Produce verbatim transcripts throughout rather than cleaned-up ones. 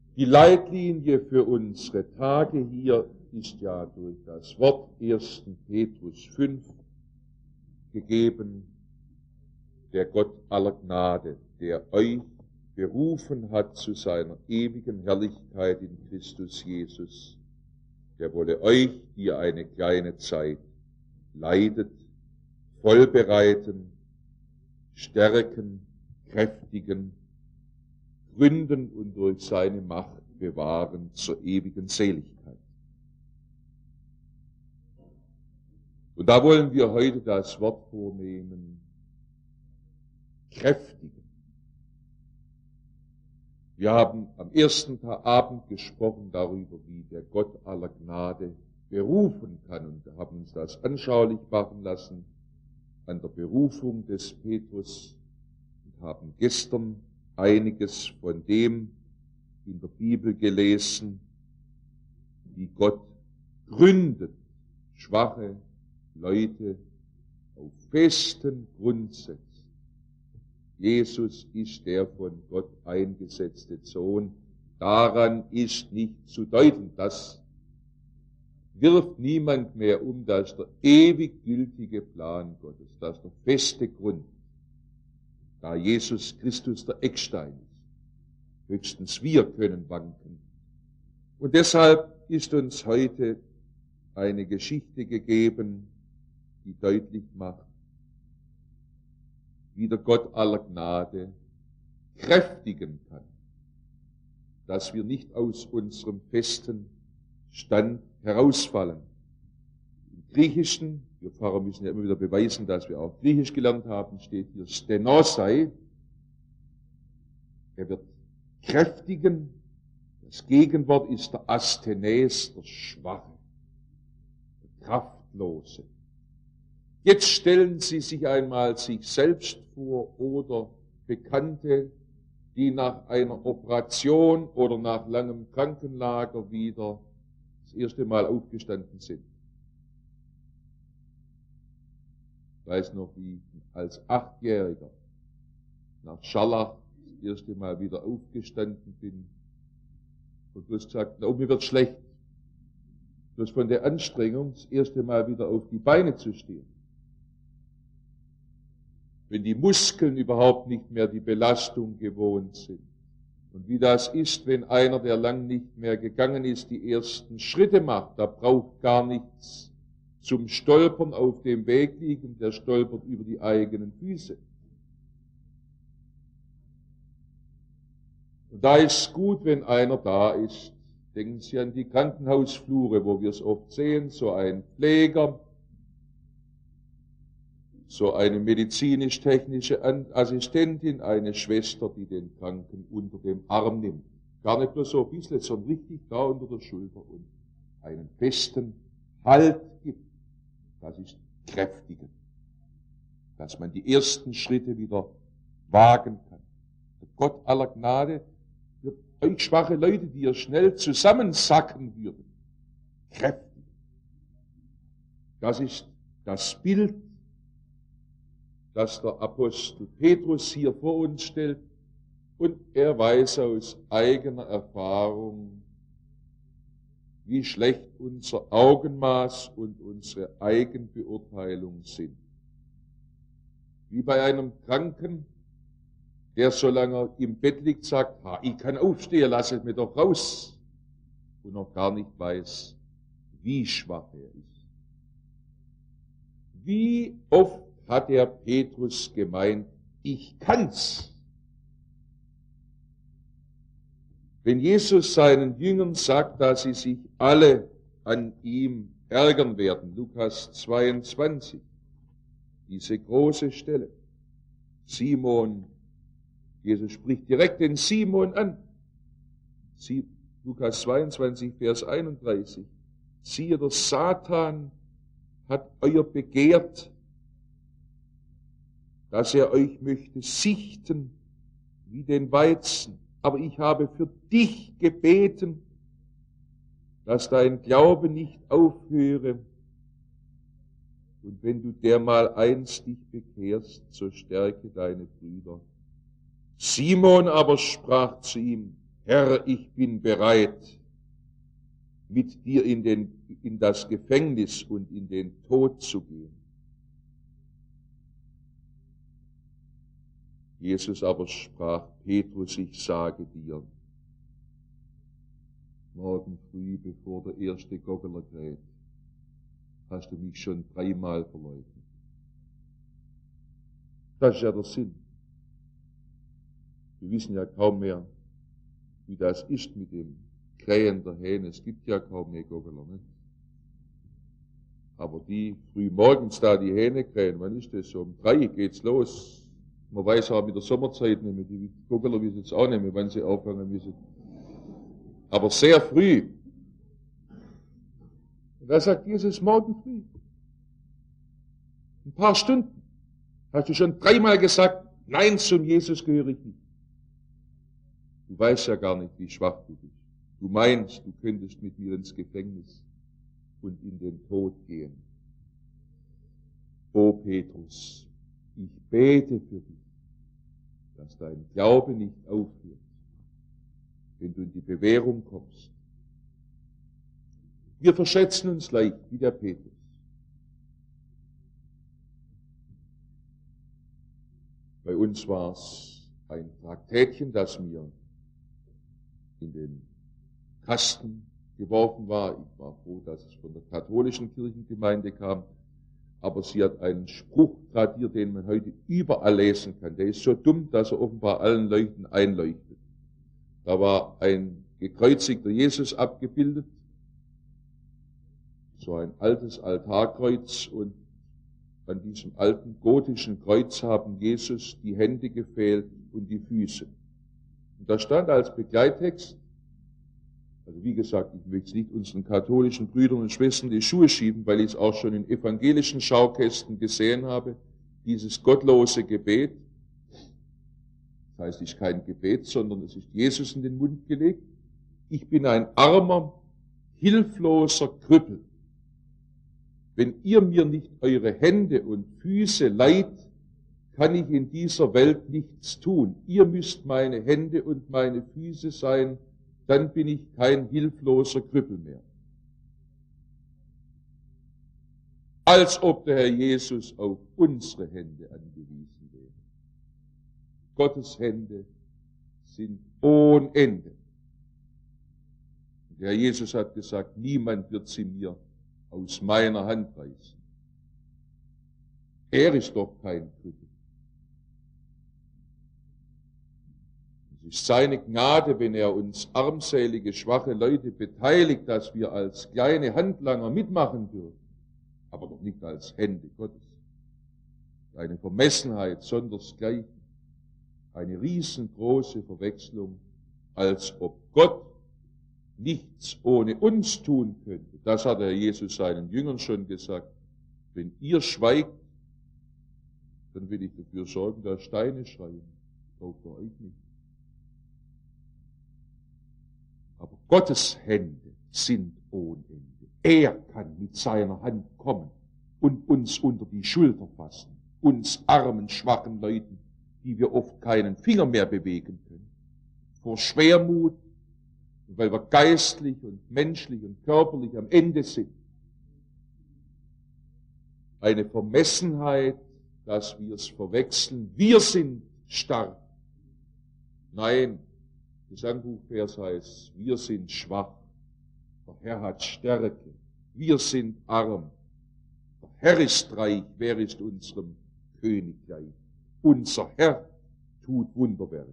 Die Leitlinie für unsere Tage hier ist ja durch das Wort ersten Petrus fünf gegeben, der Gott aller Gnade, der euch berufen hat zu seiner ewigen Herrlichkeit in Christus Jesus, der wolle euch, die ihr eine kleine Zeit leidet, vollbereiten, stärken, kräftigen, gründen und durch seine Macht bewahren zur ewigen Seligkeit. Und da wollen wir heute das Wort vornehmen, kräftigen. Wir haben am ersten Abend gesprochen darüber, wie der Gott aller Gnade berufen kann, und wir haben uns das anschaulich machen lassen an der Berufung des Petrus und haben gestern einiges von dem in der Bibel gelesen, wie Gott gründet schwache Leute auf festen Grundsätzen. Jesus ist der von Gott eingesetzte Sohn. Daran ist nicht zu deuten. Das wirft niemand mehr um. Das ist der ewig gültige Plan Gottes. Das ist der feste Grund. Da Jesus Christus der Eckstein ist. Höchstens wir können wanken. Und deshalb ist uns heute eine Geschichte gegeben, die deutlich macht, wie der Gott aller Gnade kräftigen kann, dass wir nicht aus unserem festen Stand herausfallen. Im Griechischen, wir Pfarrer müssen ja immer wieder beweisen, dass wir auch Griechisch gelernt haben, steht hier Stenosai. Er wird kräftigen. Das Gegenwort ist der Asthenes, der Schwache, der Kraftlose. Jetzt stellen Sie sich einmal sich selbst vor oder Bekannte, die nach einer Operation oder nach langem Krankenlager wieder das erste Mal aufgestanden sind. Ich weiß noch, wie ich als Achtjähriger nach Scharlach das erste Mal wieder aufgestanden bin und bloß gesagt, na, mir wird schlecht. Bloß von der Anstrengung, das erste Mal wieder auf die Beine zu stehen. Wenn die Muskeln überhaupt nicht mehr die Belastung gewohnt sind. Und wie das ist, wenn einer, der lang nicht mehr gegangen ist, die ersten Schritte macht, da braucht gar nichts zum Stolpern auf dem Weg liegen, der stolpert über die eigenen Füße. Und da ist es gut, wenn einer da ist. Denken Sie an die Krankenhausflure, wo wir es oft sehen, so ein Pfleger, so eine medizinisch-technische Assistentin, eine Schwester, die den Kranken unter dem Arm nimmt. Gar nicht nur so ein bisschen, sondern richtig da unter der Schulter und einen festen Halt gibt. Das ist kräftigen. Dass man die ersten Schritte wieder wagen kann. Der Gott aller Gnade wird euch schwache Leute, die ihr schnell zusammensacken würden, kräftigen. Das ist das Bild, das der Apostel Petrus hier vor uns stellt, und er weiß aus eigener Erfahrung, wie schlecht unser Augenmaß und unsere Eigenbeurteilung sind. Wie bei einem Kranken, der, solange er im Bett liegt, sagt, ha, ich kann aufstehen, lasset mich doch raus, und noch gar nicht weiß, wie schwach er ist. Wie oft hat der Petrus gemeint, ich kann's. Wenn Jesus seinen Jüngern sagt, dass sie sich alle an ihm ärgern werden, Lukas zweiundzwanzig, diese große Stelle, Simon, Jesus spricht direkt den Simon an, Sie, Lukas zweiundzwanzig, Vers einunddreißig, siehe, der Satan hat euer begehrt, dass er euch möchte sichten wie den Weizen. Aber ich habe für dich gebeten, dass dein Glaube nicht aufhöre. Und wenn du dermal einst dich bekehrst, so stärke deine Brüder. Simon aber sprach zu ihm, Herr, ich bin bereit, mit dir in, den, in das Gefängnis und in den Tod zu gehen. Jesus aber sprach, Petrus, ich sage dir, morgen früh, bevor der erste Goggeler kräht, hast du mich schon dreimal verleugnet. Das ist ja der Sinn. Wir wissen ja kaum mehr, wie das ist mit dem Krähen der Hähne. Es gibt ja kaum mehr Goggeler, nicht? Aber die früh morgens da die Hähne krähen, wann ist das so? Um drei geht's los. Man weiß auch mit der Sommerzeit nicht mehr, die Goggeler wissen jetzt auch nicht mehr, wann sie aufhören müssen. Aber sehr früh. Und da sagt Jesus, morgen früh. Ein paar Stunden. Hast du schon dreimal gesagt, nein, zum Jesus gehöre ich nicht. Du weißt ja gar nicht, wie schwach du bist. Du meinst, du könntest mit mir ins Gefängnis und in den Tod gehen. O Petrus, ich bete für dich, dass dein Glaube nicht aufhört, wenn du in die Bewährung kommst. Wir verschätzen uns leicht, wie der Petrus. Bei uns war es ein Traktätchen, das mir in den Kasten geworfen war. Ich war froh, dass es von der katholischen Kirchengemeinde kam. Aber sie hat einen Spruch tradiert, den man heute überall lesen kann. Der ist so dumm, dass er offenbar allen Leuten einleuchtet. Da war ein gekreuzigter Jesus abgebildet, so ein altes Altarkreuz, und an diesem alten gotischen Kreuz haben Jesus die Hände gefehlt und die Füße. Und da stand als Begleittext, also wie gesagt, ich möchte nicht unseren katholischen Brüdern und Schwestern die Schuhe schieben, weil ich es auch schon in evangelischen Schaukästen gesehen habe, dieses gottlose Gebet. Das heißt, es ist kein Gebet, sondern es ist Jesus in den Mund gelegt. Ich bin ein armer, hilfloser Krüppel. Wenn ihr mir nicht eure Hände und Füße leiht, kann ich in dieser Welt nichts tun. Ihr müsst meine Hände und meine Füße sein, dann bin ich kein hilfloser Krüppel mehr. Als ob der Herr Jesus auf unsere Hände angewiesen wäre. Gottes Hände sind ohne Ende. Der Herr Jesus hat gesagt, niemand wird sie mir aus meiner Hand reißen. Er ist doch kein Krüppel. Es ist seine Gnade, wenn er uns armselige, schwache Leute beteiligt, dass wir als kleine Handlanger mitmachen dürfen, aber doch nicht als Hände Gottes. Eine Vermessenheit sondersgleichen, eine riesengroße Verwechslung, als ob Gott nichts ohne uns tun könnte. Das hat der Jesus seinen Jüngern schon gesagt. Wenn ihr schweigt, dann will ich dafür sorgen, dass Steine schreien. Braucht ihr euch nicht. Aber Gottes Hände sind ohne Ende. Er kann mit seiner Hand kommen und uns unter die Schulter fassen. Uns armen, schwachen Leuten, die wir oft keinen Finger mehr bewegen können. Vor Schwermut, weil wir geistlich und menschlich und körperlich am Ende sind. Eine Vermessenheit, dass wir es verwechseln. Wir sind stark. Nein, Gesangbuchvers heißt, wir sind schwach. Der Herr hat Stärke. Wir sind arm. Der Herr ist reich. Wer ist unserem Königreich? Unser Herr tut Wunderwerke.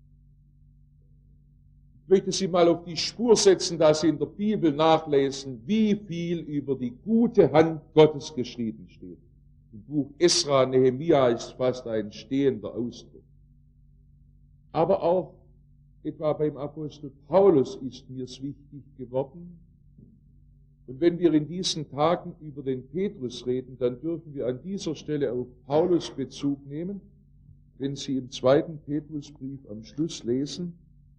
Ich möchte Sie mal auf die Spur setzen, dass Sie in der Bibel nachlesen, wie viel über die gute Hand Gottes geschrieben steht. Im Buch Esra, Nehemia ist fast ein stehender Ausdruck. Aber auch etwa beim Apostel Paulus ist mir es wichtig geworden. Und wenn wir in diesen Tagen über den Petrus reden, dann dürfen wir an dieser Stelle auf Paulus Bezug nehmen, wenn Sie im zweiten Petrusbrief am Schluss lesen,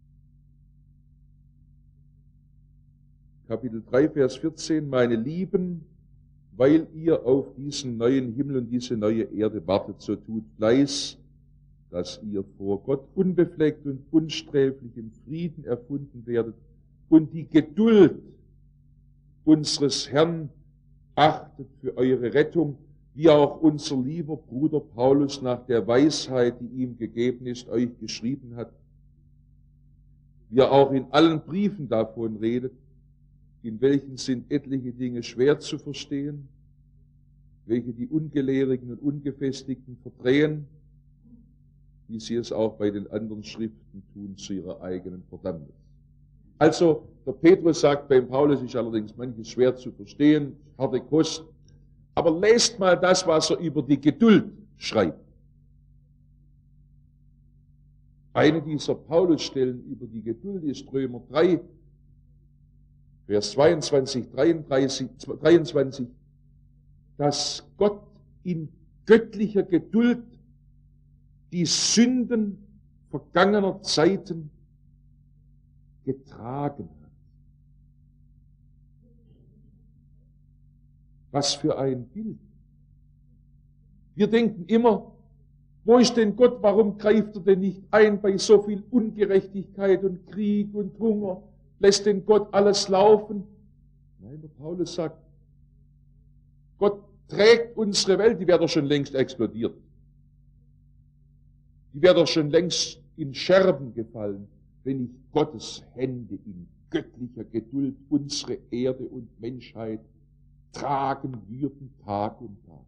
Kapitel drei, Vers vierzehn, meine Lieben, weil ihr auf diesen neuen Himmel und diese neue Erde wartet, so tut Fleiß, dass ihr vor Gott unbefleckt und unsträflich im Frieden erfunden werdet und die Geduld unseres Herrn achtet für eure Rettung, wie auch unser lieber Bruder Paulus nach der Weisheit, die ihm gegeben ist, euch geschrieben hat, wie er auch in allen Briefen davon redet, in welchen sind etliche Dinge schwer zu verstehen, welche die Ungelehrigen und Ungefestigten verdrehen, wie sie es auch bei den anderen Schriften tun zu ihrer eigenen Verdammnis. Also, der Petrus sagt, beim Paulus ist allerdings manches schwer zu verstehen, harte Kost, aber lest mal das, was er über die Geduld schreibt. Eine dieser Paulusstellen über die Geduld ist Römer drei, Vers zweiundzwanzig, dreiunddreißig, dreiundzwanzig, dass Gott in göttlicher Geduld die Sünden vergangener Zeiten getragen hat. Was für ein Bild. Wir denken immer, wo ist denn Gott, warum greift er denn nicht ein bei so viel Ungerechtigkeit und Krieg und Hunger? Lässt denn Gott alles laufen? Nein, der Paulus sagt, Gott trägt unsere Welt, die wäre doch schon längst explodiert. Die wäre doch schon längst in Scherben gefallen, wenn nicht Gottes Hände in göttlicher Geduld unsere Erde und Menschheit tragen würden Tag um Tag.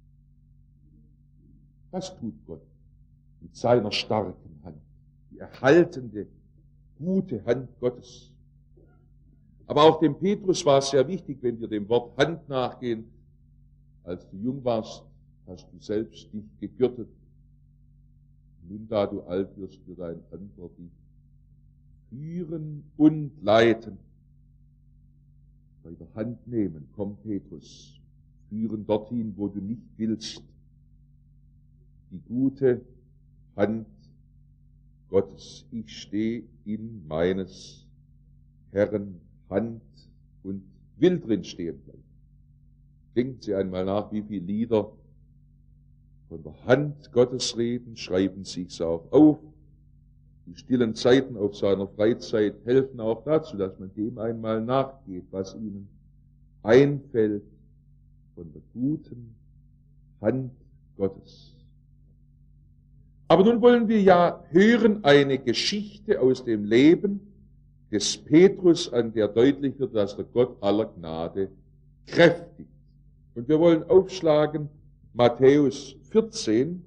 Das tut Gott mit seiner starken Hand, die erhaltende, gute Hand Gottes. Aber auch dem Petrus war es sehr wichtig, wenn wir dem Wort Hand nachgehen. Als du jung warst, hast du selbst dich gegürtet. Nun, da du alt wirst, wird dein Antwort dich führen und leiten. Bei der Hand nehmen, komm Petrus, führen dorthin, wo du nicht willst. Die gute Hand Gottes. Ich stehe in meines Herrn Hand und will drin stehen bleiben. Denkt Sie einmal nach, wie viele Lieder von der Hand Gottes reden, schreiben sich's auch auf. Die stillen Zeiten auf seiner Freizeit helfen auch dazu, dass man dem einmal nachgeht, was ihnen einfällt von der guten Hand Gottes. Aber nun wollen wir ja hören eine Geschichte aus dem Leben des Petrus, an der deutlich wird, dass der Gott aller Gnade kräftigt. Und wir wollen aufschlagen Matthäus vierzehn,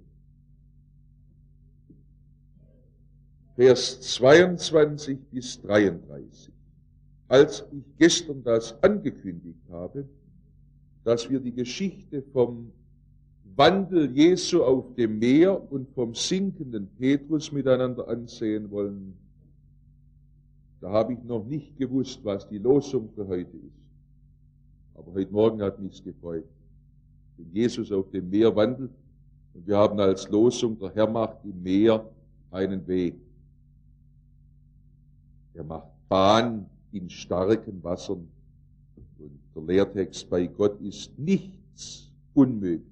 Vers zweiundzwanzig bis dreiunddreißig. Als ich gestern das angekündigt habe, dass wir die Geschichte vom Wandel Jesu auf dem Meer und vom sinkenden Petrus miteinander ansehen wollen, da habe ich noch nicht gewusst, was die Losung für heute ist. Aber heute Morgen hat mich's gefreut. Wenn Jesus auf dem Meer wandelt und wir haben als Losung, der Herr macht im Meer einen Weg. Er macht Bahn in starken Wassern. Und der Lehrtext, bei Gott ist nichts unmöglich.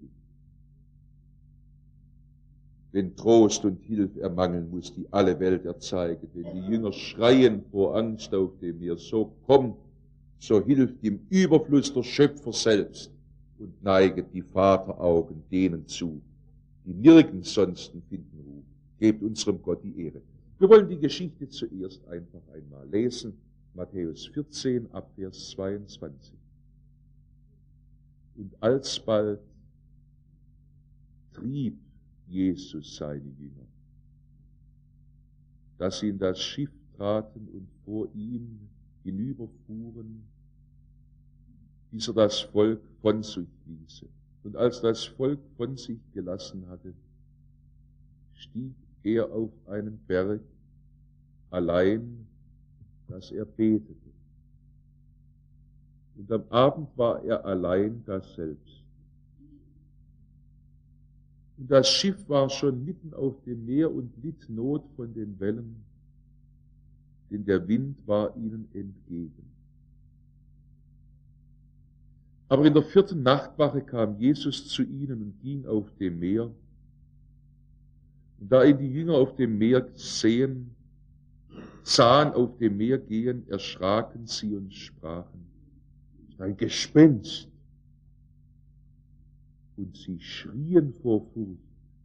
Wenn Trost und Hilfe ermangeln muss, die alle Welt erzeiget, wenn die Jünger schreien vor Angst auf dem Meer, so kommt, so hilft im Überfluss der Schöpfer selbst und neiget die Vateraugen denen zu, die nirgends sonst finden Ruhe. Gebt unserem Gott die Ehre. Wir wollen die Geschichte zuerst einfach einmal lesen. Matthäus vierzehn, ab Vers zweiundzwanzig. Und alsbald trieb Jesus seine Jünger, dass sie in das Schiff traten und vor ihm hinüberfuhren, bis er das Volk von sich ließe. Und als das Volk von sich gelassen hatte, stieg er auf einen Berg allein, dass er betete. Und am Abend war er allein daselbst. Und das Schiff war schon mitten auf dem Meer und litt Not von den Wellen, denn der Wind war ihnen entgegen. Aber in der vierten Nachtwache kam Jesus zu ihnen und ging auf dem Meer. Und da ihn die Jünger auf dem Meer sehen, sahen auf dem Meer gehen, erschraken sie und sprachen, das ist ein Gespenst. Und sie schrien vor Furcht.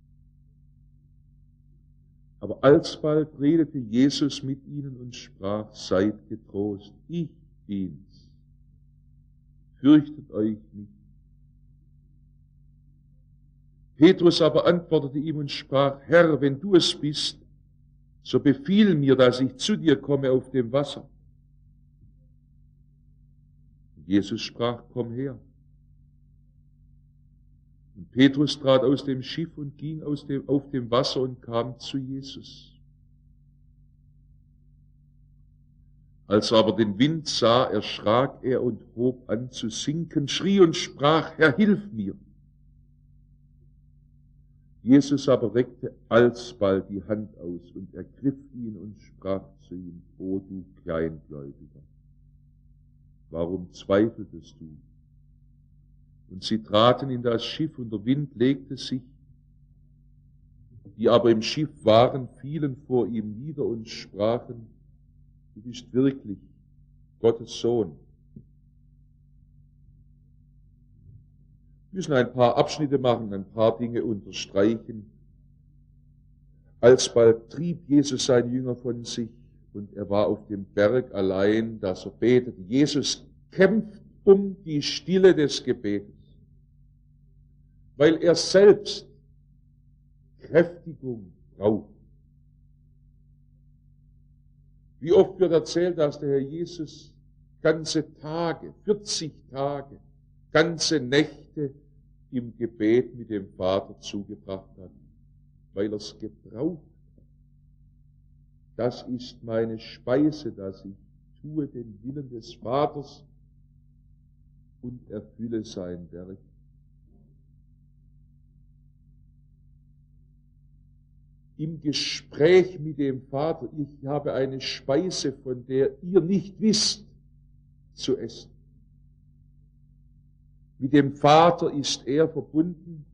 Aber alsbald redete Jesus mit ihnen und sprach, seid getrost, ich bin's. Fürchtet euch nicht. Petrus aber antwortete ihm und sprach, Herr, wenn du es bist, so befiehl mir, dass ich zu dir komme auf dem Wasser. Jesus sprach, komm her. Und Petrus trat aus dem Schiff und ging aus dem, auf dem Wasser und kam zu Jesus. Als er aber den Wind sah, erschrak er und hob an zu sinken, schrie und sprach, Herr, hilf mir. Jesus aber reckte alsbald die Hand aus und ergriff ihn und sprach zu ihm, O du Kleingläubiger, warum zweifeltest du? Und sie traten in das Schiff und der Wind legte sich. Die aber im Schiff waren, fielen vor ihm nieder und sprachen, du bist wirklich Gottes Sohn. Wir müssen ein paar Abschnitte machen, ein paar Dinge unterstreichen. Alsbald trieb Jesus seine Jünger von sich und er war auf dem Berg allein, dass er betete. Jesus kämpft um die Stille des Gebetes, weil er selbst Kräftigung braucht. Wie oft wird erzählt, dass der Herr Jesus ganze Tage, vierzig Tage, ganze Nächte im Gebet mit dem Vater zugebracht hat, weil er es gebraucht hat. Das ist meine Speise, dass ich tue den Willen des Vaters und erfülle sein Werk. Im Gespräch mit dem Vater, ich habe eine Speise, von der ihr nicht wisst, zu essen. Mit dem Vater ist er verbunden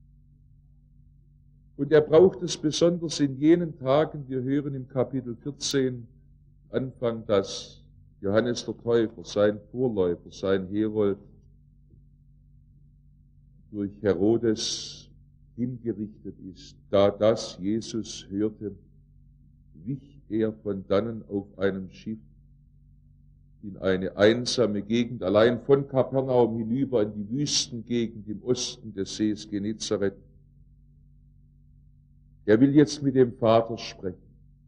und er braucht es besonders in jenen Tagen. Wir hören im Kapitel vierzehn Anfang, dass Johannes der Täufer, sein Vorläufer, sein Herold, durch Herodes hingerichtet ist. Da das Jesus hörte, wich er von dannen auf einem Schiff in eine einsame Gegend, allein von Kapernaum hinüber in die Wüstengegend im Osten des Sees Genezareth. Er will jetzt mit dem Vater sprechen.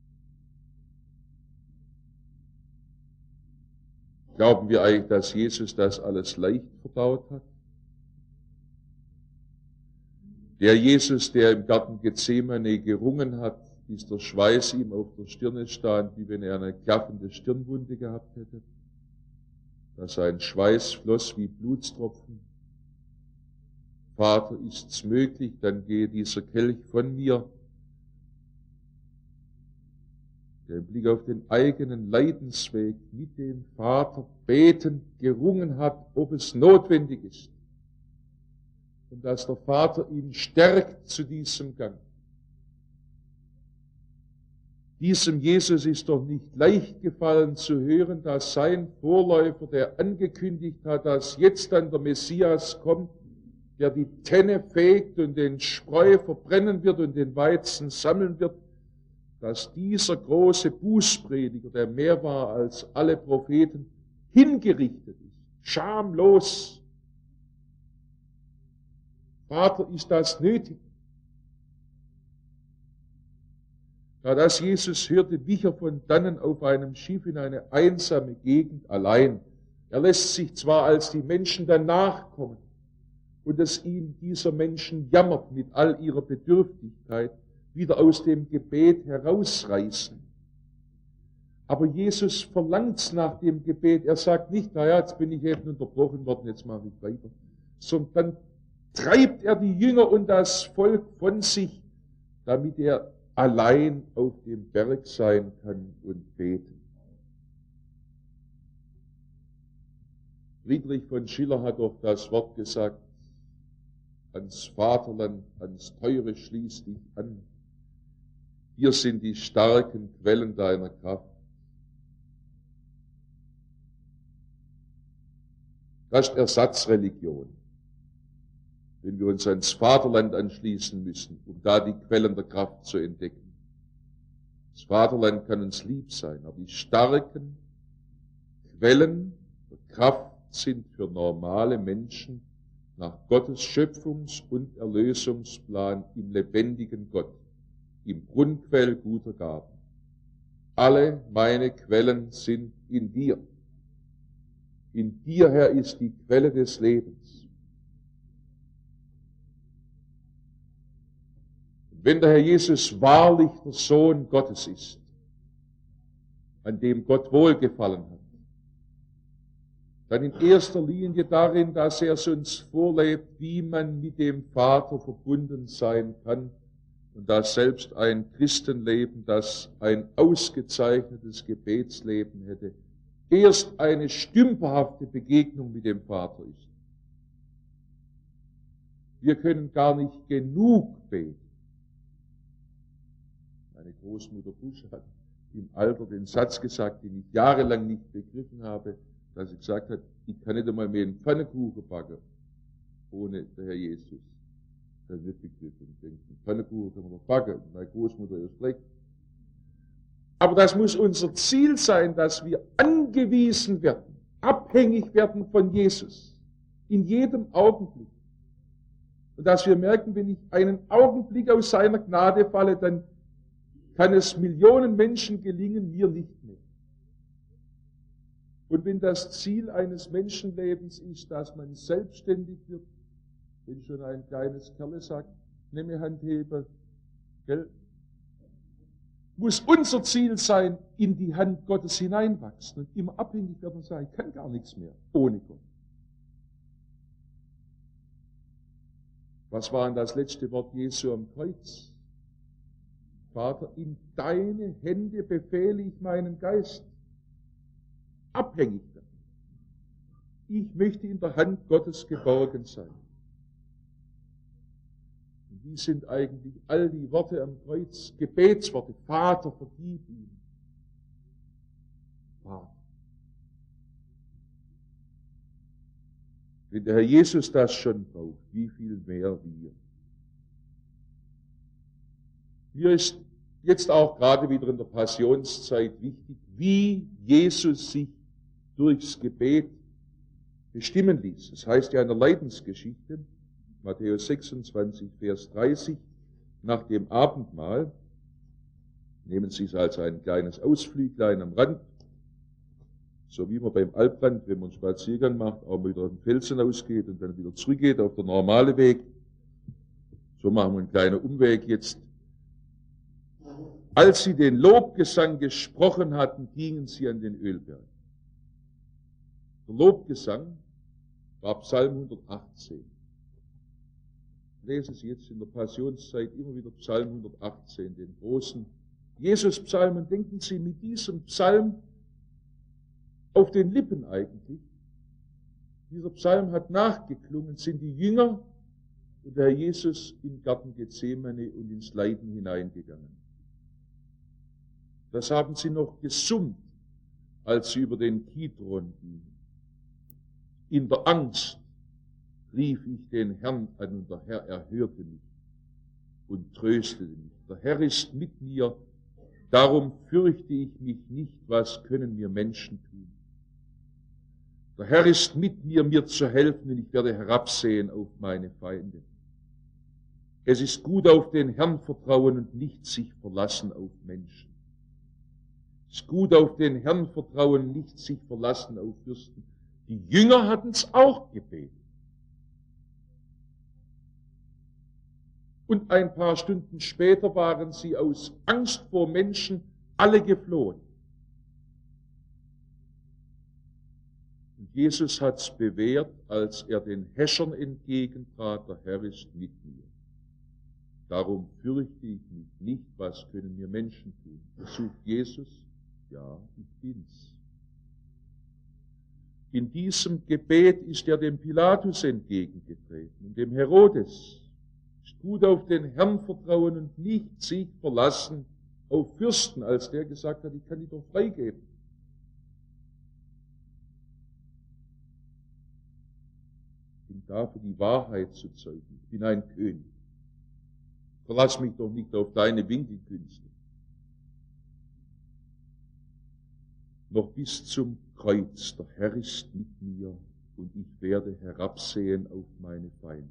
Glauben wir eigentlich, dass Jesus das alles leicht verdaut hat? Der Jesus, der im Garten Gethsemane gerungen hat, bis der Schweiß ihm auf der Stirne stand, wie wenn er eine klaffende Stirnwunde gehabt hätte, dass sein Schweiß floss wie Blutstropfen. Vater, ist's möglich, dann gehe dieser Kelch von mir. Der im Blick auf den eigenen Leidensweg mit dem Vater betend gerungen hat, ob es notwendig ist. Und dass der Vater ihn stärkt zu diesem Gang. Diesem Jesus ist doch nicht leicht gefallen zu hören, dass sein Vorläufer, der angekündigt hat, dass jetzt dann der Messias kommt, der die Tenne fegt und den Spreu verbrennen wird und den Weizen sammeln wird, dass dieser große Bußprediger, der mehr war als alle Propheten, hingerichtet ist, schamlos. Vater, ist das nötig? Da das Jesus hörte, wich er von dannen auf einem Schiff in eine einsame Gegend allein. Er lässt sich zwar, als die Menschen danach kommen und es ihn dieser Menschen jammert mit all ihrer Bedürftigkeit, wieder aus dem Gebet herausreißen. Aber Jesus verlangt's nach dem Gebet. Er sagt nicht, naja, jetzt bin ich eben unterbrochen worden, jetzt mache ich weiter. Sondern dann treibt er die Jünger und das Volk von sich, damit er allein auf dem Berg sein kann und beten. Friedrich von Schiller hat doch das Wort gesagt, ans Vaterland, ans Teure schließ dich an. Hier sind die starken Quellen deiner Kraft. Das ist Ersatzreligion. Wenn wir uns ans Vaterland anschließen müssen, um da die Quellen der Kraft zu entdecken. Das Vaterland kann uns lieb sein, aber die starken Quellen der Kraft sind für normale Menschen nach Gottes Schöpfungs- und Erlösungsplan im lebendigen Gott, im Grundquell guter Gaben. Alle meine Quellen sind in dir. In dir, Herr, ist die Quelle des Lebens. Wenn der Herr Jesus wahrlich der Sohn Gottes ist, an dem Gott wohlgefallen hat, dann in erster Linie darin, dass er es uns vorlebt, wie man mit dem Vater verbunden sein kann und dass selbst ein Christenleben, das ein ausgezeichnetes Gebetsleben hätte, erst eine stümperhafte Begegnung mit dem Vater ist. Wir können gar nicht genug beten. Meine Großmutter Busch hat im Alter den Satz gesagt, den ich jahrelang nicht begriffen habe, dass sie gesagt hat, ich kann nicht einmal mehr einen Pfannekuchen backen, ohne der Herr Jesus. Das hat nicht begriffen. Ich denke, einen Pfannekuchen kann man doch backen, meine Großmutter ist schlecht. Aber das muss unser Ziel sein, dass wir angewiesen werden, abhängig werden von Jesus, in jedem Augenblick. Und dass wir merken, wenn ich einen Augenblick aus seiner Gnade falle, dann kann es Millionen Menschen gelingen, mir nicht mehr. Und wenn das Ziel eines Menschenlebens ist, dass man selbstständig wird, wenn schon ein kleines Kerl sagt, nimm mir Handheber, gell, muss unser Ziel sein, in die Hand Gottes hineinwachsen und immer abhängig werden und sagen, ich kann gar nichts mehr ohne Gott. Was war denn das letzte Wort Jesu am Kreuz? Vater, in deine Hände befehle ich meinen Geist. Abhängig werden. Ich möchte in der Hand Gottes geborgen sein. Und wie sind eigentlich all die Worte am Kreuz? Gebetsworte. Vater, vergib ihm. Vater. Wenn der Herr Jesus das schon braucht, wie viel mehr wir? Mir ist jetzt auch gerade wieder in der Passionszeit wichtig, wie Jesus sich durchs Gebet bestimmen ließ. Das heißt ja in der Leidensgeschichte, Matthäus sechsundzwanzig, Vers dreißig, nach dem Abendmahl, nehmen Sie es als ein kleines Ausflüglein am Rand, so wie man beim Alprand, wenn man einen Spaziergang macht, auch wieder auf den Felsen ausgeht und dann wieder zurückgeht auf der normale Weg. So machen wir einen kleinen Umweg jetzt. Als sie den Lobgesang gesprochen hatten, gingen sie an den Ölberg. Der Lobgesang war Psalm hundertachtzehn. Lesen Sie jetzt in der Passionszeit immer wieder Psalm hundertachtzehn, den großen Jesus-Psalm, und denken Sie mit diesem Psalm auf den Lippen eigentlich. Dieser Psalm hat nachgeklungen, sind die Jünger und der Herr Jesus im Garten Gethsemane und ins Leiden hineingegangen. Das haben sie noch gesummt, als sie über den Kidron gingen. In der Angst rief ich den Herrn an und der Herr erhörte mich und tröstete mich. Der Herr ist mit mir, darum fürchte ich mich nicht, was können mir Menschen tun. Der Herr ist mit mir, mir zu helfen, und ich werde herabsehen auf meine Feinde. Es ist gut auf den Herrn vertrauen und nicht sich verlassen auf Menschen. Es ist gut auf den Herrn vertrauen, nicht sich verlassen auf Fürsten. Die Jünger hatten es auch gebetet. Und ein paar Stunden später waren sie aus Angst vor Menschen alle geflohen. Und Jesus hat es bewährt, als er den Häschern entgegentrat, der Herr ist mit mir. Darum fürchte ich mich nicht, was können mir Menschen tun. Versucht Jesus? Ja, ich bin's. In diesem Gebet ist er dem Pilatus entgegengetreten und dem Herodes. Es ist gut auf den Herrn vertrauen und nicht sich verlassen auf Fürsten, als der gesagt hat, ich kann die doch freigeben. Ich bin da, für die Wahrheit zu zeugen. Ich bin ein König. Verlass mich doch nicht auf deine Winkelkünste. Noch bis zum Kreuz, der Herr ist mit mir und ich werde herabsehen auf meine Feinde.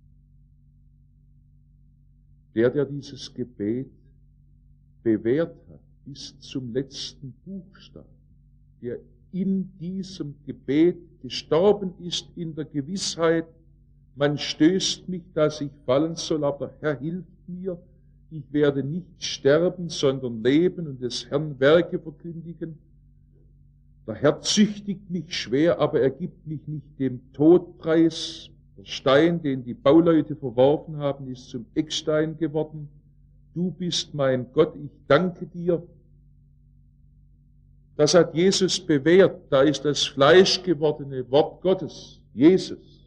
Der, der dieses Gebet bewährt hat, bis zum letzten Buchstaben, der in diesem Gebet gestorben ist, in der Gewissheit, man stößt mich, dass ich fallen soll, aber der Herr hilft mir, ich werde nicht sterben, sondern leben und des Herrn Werke verkündigen. Der Herr züchtigt mich schwer, aber er gibt mich nicht dem Tod preis. Der Stein, den die Bauleute verworfen haben, ist zum Eckstein geworden. Du bist mein Gott, ich danke dir. Das hat Jesus bewährt. Da ist das fleischgewordene Wort Gottes, Jesus,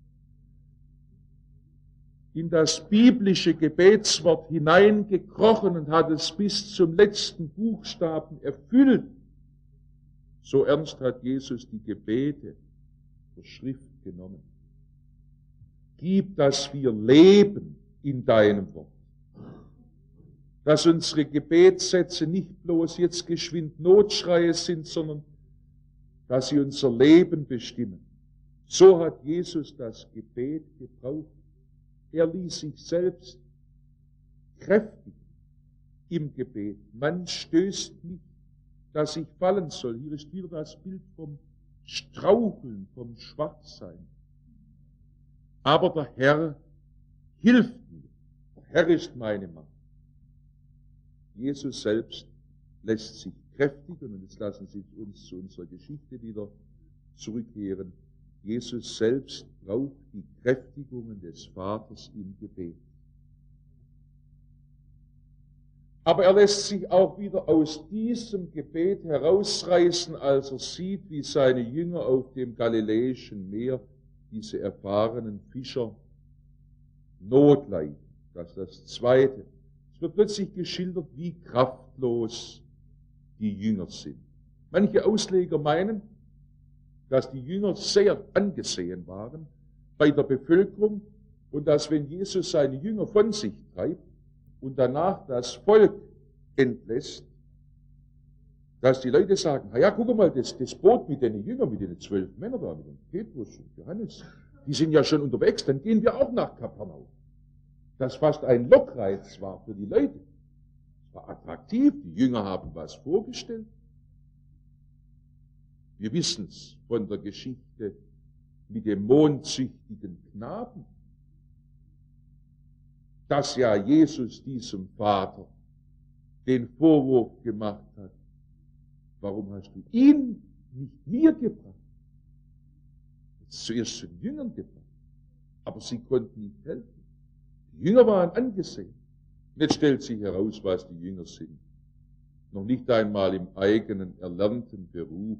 in das biblische Gebetswort hineingekrochen und hat es bis zum letzten Buchstaben erfüllt. So ernst hat Jesus die Gebete der Schrift genommen. Gib, dass wir leben in deinem Wort. Dass unsere Gebetssätze nicht bloß jetzt geschwind Notschreie sind, sondern dass sie unser Leben bestimmen. So hat Jesus das Gebet gebraucht. Er ließ sich selbst kräftig im Gebet. Man stößt nicht, dass ich fallen soll. Hier ist wieder das Bild vom Straucheln, vom Schwachsein. Aber der Herr hilft mir. Der Herr ist meine Macht. Jesus selbst lässt sich kräftigen, und jetzt lassen Sie uns zu unserer Geschichte wieder zurückkehren. Jesus selbst braucht die Kräftigungen des Vaters im Gebet. Aber er lässt sich auch wieder aus diesem Gebet herausreißen, als er sieht, wie seine Jünger auf dem Galiläischen Meer, diese erfahrenen Fischer, Not leiden. Das ist das Zweite. Es wird plötzlich geschildert, wie kraftlos die Jünger sind. Manche Ausleger meinen, dass die Jünger sehr angesehen waren bei der Bevölkerung und dass, wenn Jesus seine Jünger von sich treibt und danach das Volk entlässt, dass die Leute sagen, ja, guck mal, das, das Boot mit den Jüngern, mit den zwölf Männern da, mit dem Petrus und Johannes, die sind ja schon unterwegs, dann gehen wir auch nach Kapernaum. Das fast ein Lockreiz war für die Leute. Es war attraktiv, die Jünger haben was vorgestellt. Wir wissen es von der Geschichte mit dem mondsüchtigen Knaben, dass ja Jesus diesem Vater den Vorwurf gemacht hat, warum hast du ihn nicht mir gebracht? Jetzt zuerst zu den Jüngern gebracht, aber sie konnten nicht helfen. Die Jünger waren angesehen. Und jetzt stellt sich heraus, was die Jünger sind. Noch nicht einmal im eigenen erlernten Beruf.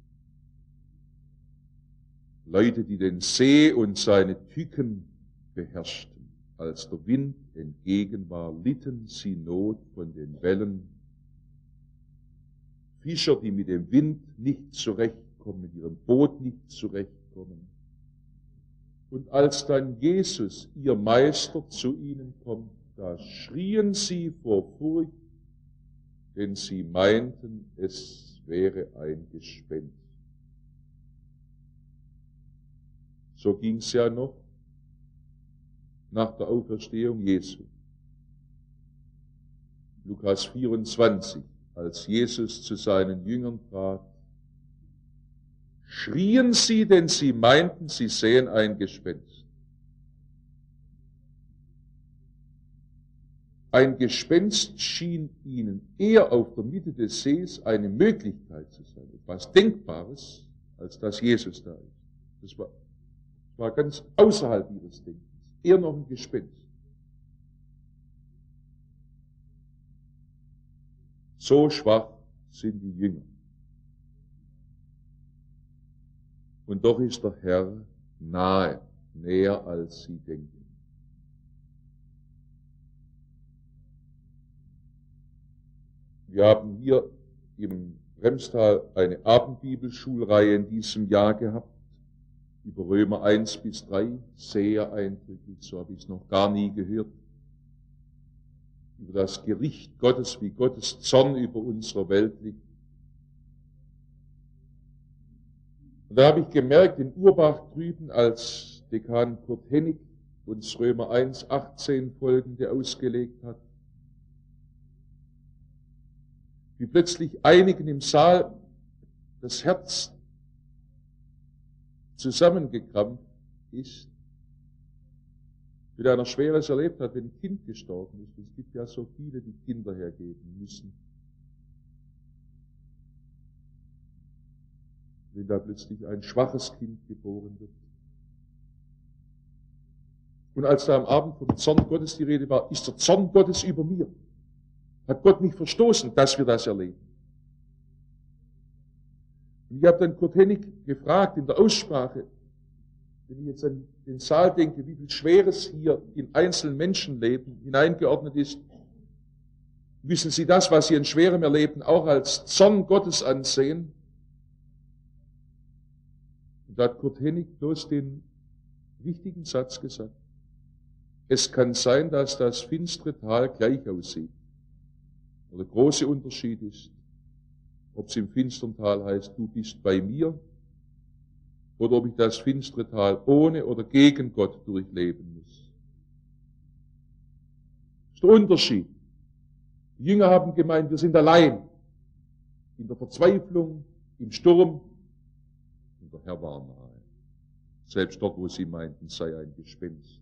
Leute, die den See und seine Tücken beherrschten. Als der Wind entgegen war, litten sie Not von den Wellen. Fischer, die mit dem Wind nicht zurechtkommen, mit ihrem Boot nicht zurechtkommen. Und als dann Jesus, ihr Meister, zu ihnen kommt, da schrien sie vor Furcht, denn sie meinten, es wäre ein Gespenst. So ging es ja noch nach der Auferstehung Jesu. Lukas vierundzwanzig, als Jesus zu seinen Jüngern trat, schrien sie, denn sie meinten, sie sähen ein Gespenst. Ein Gespenst schien ihnen eher auf der Mitte des Sees eine Möglichkeit zu sein, etwas Denkbares, als dass Jesus da ist. Das war, das war ganz außerhalb ihres Denkens, eher noch ein Gespenst. So schwach sind die Jünger. Und doch ist der Herr nahe, näher als sie denken. Wir haben hier im Remstal eine Abendbibelschulreihe in diesem Jahr gehabt, über Römer eins bis drei, sehr eindrücklich, so habe ich es noch gar nie gehört, über das Gericht Gottes, wie Gottes Zorn über unsere Welt liegt. Und da habe ich gemerkt, in Urbach drüben, als Dekan Kurt Hennig uns Römer eins, achtzehn folgende ausgelegt hat, wie plötzlich einigen im Saal das Herz zusammengekrampft ist, wie einer Schweres erlebt hat, wenn ein Kind gestorben ist. Es gibt ja so viele, die Kinder hergeben müssen. Wenn da plötzlich ein schwaches Kind geboren wird. Und als da am Abend vom Zorn Gottes die Rede war, ist der Zorn Gottes über mir. Hat Gott mich verstoßen, dass wir das erleben. Und ich habe dann Kurt Hennig gefragt in der Aussprache, wenn ich jetzt an den Saal denke, wie viel Schweres hier in einzelnen Menschenleben hineingeordnet ist, müssen Sie das, was Sie in Schwerem erleben, auch als Zorn Gottes ansehen? Und da hat Kurt Hennig bloß den wichtigen Satz gesagt. Es kann sein, dass das finstere Tal gleich aussieht. Und der große Unterschied ist, ob es im finsteren Tal heißt, du bist bei mir, oder ob ich das finstere Tal ohne oder gegen Gott durchleben muss. Das ist der Unterschied. Die Jünger haben gemeint, wir sind allein. In der Verzweiflung, im Sturm. Und der Herr war nahe. Selbst dort, wo sie meinten, sei ein Gespenst.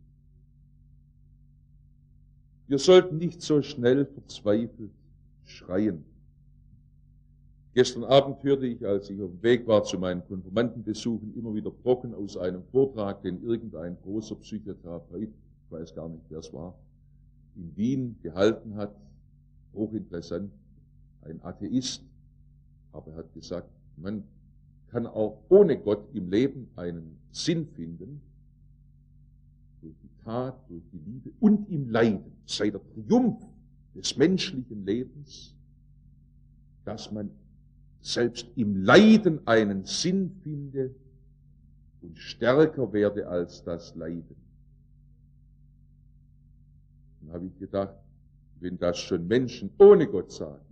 Wir sollten nicht so schnell verzweifelt schreien. Gestern Abend hörte ich, als ich auf dem Weg war zu meinen Konfirmandenbesuchen, immer wieder Brocken aus einem Vortrag, den irgendein großer Psychotherapeut, ich weiß gar nicht, wer es war, in Wien gehalten hat. Hochinteressant, ein Atheist, aber er hat gesagt, man kann auch ohne Gott im Leben einen Sinn finden, durch die Tat, durch die Liebe und im Leiden, sei der Triumph des menschlichen Lebens, dass man selbst im Leiden einen Sinn finde und stärker werde als das Leiden. Dann habe ich gedacht, wenn das schon Menschen ohne Gott sagen,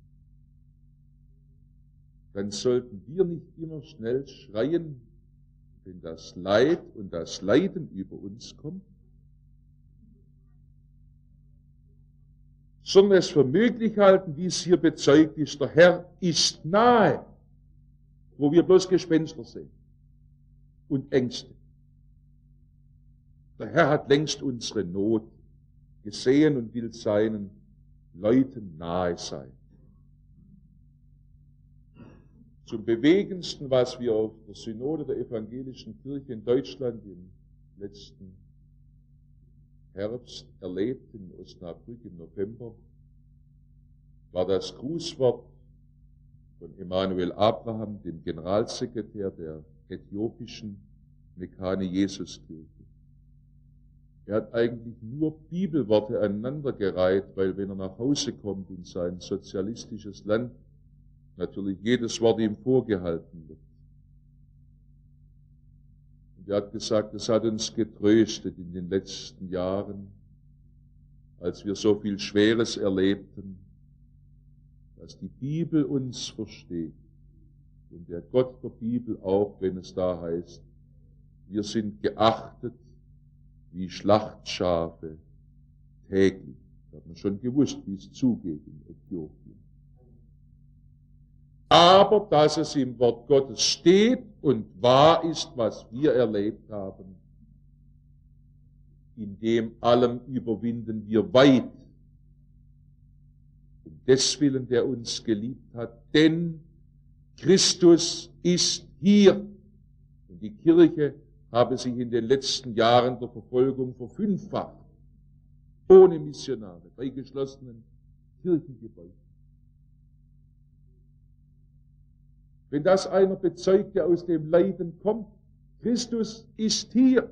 dann sollten wir nicht immer schnell schreien, wenn das Leid und das Leiden über uns kommt, sondern es für möglich halten, wie es hier bezeugt ist, der Herr ist nahe, wo wir bloß Gespenster sehen und Ängste. Der Herr hat längst unsere Not gesehen und will seinen Leuten nahe sein. Zum Bewegendsten, was wir auf der Synode der Evangelischen Kirche in Deutschland im letzten Herbst erlebten in Osnabrück im November, war das Grußwort von Emanuel Abraham, dem Generalsekretär der äthiopischen Mekane Jesuskirche. Er hat eigentlich nur Bibelworte aneinandergereiht, weil wenn er nach Hause kommt in sein sozialistisches Land, natürlich jedes Wort ihm vorgehalten wird. Und er hat gesagt, es hat uns getröstet in den letzten Jahren, als wir so viel Schweres erlebten, dass die Bibel uns versteht. Und der Gott der Bibel auch, wenn es da heißt, wir sind geachtet wie Schlachtschafe täglich. Da hat man schon gewusst, wie es zugeht in Äthiopien. Aber dass es im Wort Gottes steht und wahr ist, was wir erlebt haben, in dem allem überwinden wir weit. Um des Willen, der uns geliebt hat, denn Christus ist hier. Und die Kirche habe sich in den letzten Jahren der Verfolgung verfünffacht, ohne Missionare, bei geschlossenen Kirchengebäuden. Wenn das einer bezeugt, der aus dem Leiden kommt, Christus ist hier,